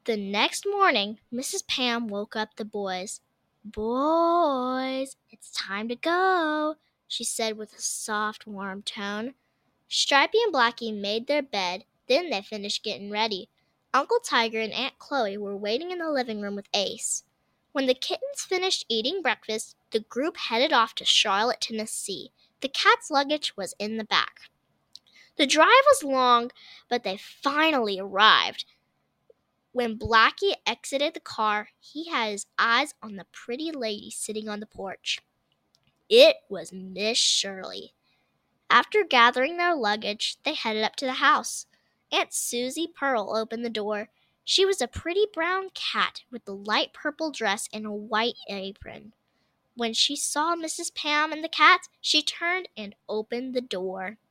The next morning, Mrs. Pam woke up the boys. "Boys, it's time to go," she said with a soft, warm tone. Stripey and Blackie made their bed, then they finished getting ready. Uncle Tiger and Aunt Chloe were waiting in the living room with Ace. When the kittens finished eating breakfast, the group headed off to Charlotte, Tennessee. The cat's luggage was in the back. The drive was long, but they finally arrived. When Blackie exited the car, he had his eyes on the pretty lady sitting on the porch. It was Miss Shirley. After gathering their luggage, they headed up to the house. Aunt Susie Pearl opened the door. She was a pretty brown cat with a light purple dress and a white apron. When she saw Mrs. Pam and the cat, she turned and opened the door.